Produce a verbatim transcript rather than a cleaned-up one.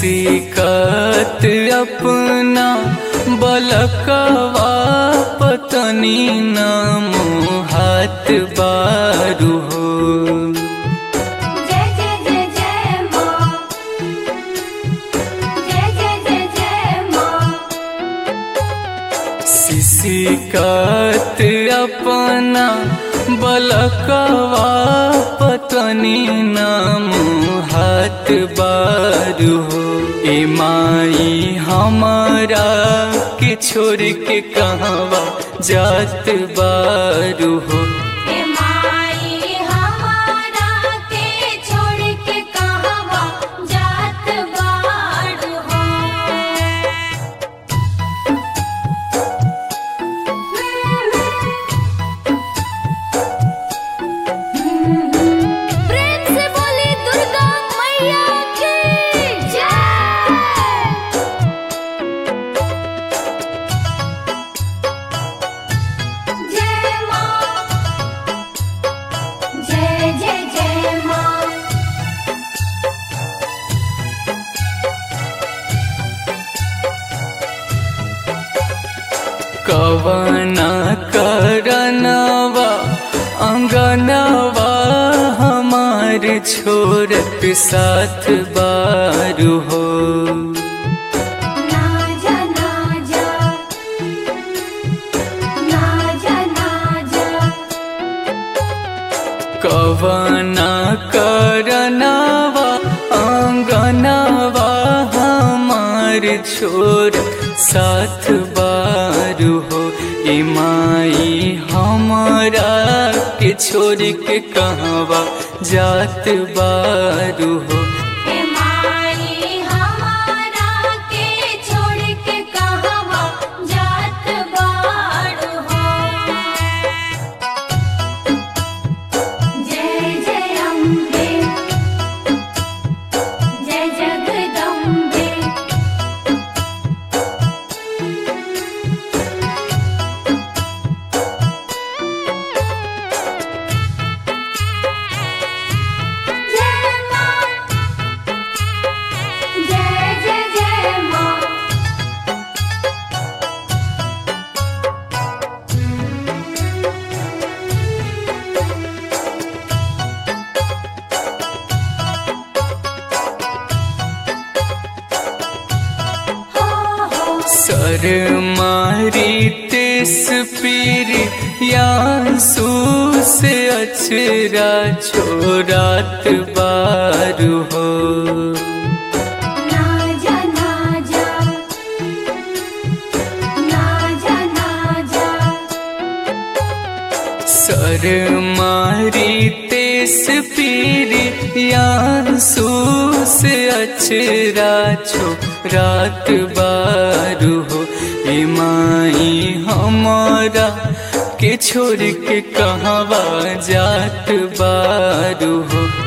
सिसिकत अपना बलकवा पतनी न मोहात बारू हो। जय जय जय जय माँ, जय जय जय जय माँ। सिसिकत अपना बलकवा पतनी न मोहात बारू हो। ए माई हमारा के छोड़ के कहवा जात बारू हो। ए माई हमारा के छोड़ के कहवा जात बारू हो। प्रेम से बोली दुर्गा मैया की जय। जय माँ, जय जय जय माँ। कवना करनवा अंगनवा हमार छोरत साथ बारू हो। ना जा ना जा, ना जा ना जा। कवना करनवा अंगनवा हमार छोर साथ बारू हो। ए माई हमारा के छोड़ के कहवा जात बारू हो। ए माई हमारा के छोड़ के कहवा जात बारू हो। जय जय अम्बे, जय जगदम्बे। जय माँ, जय जय जय माँ। हो हो सर मारी तेस पीरी यांसू से अचरा छोरात बारू हो। ना जा ना जा, ना जा ना जा। सर मारी तेस पीरी यांसू से अचरा छोरात बारू हो। ए माई हमारा के छोड़ के कहवा जात बारू हो।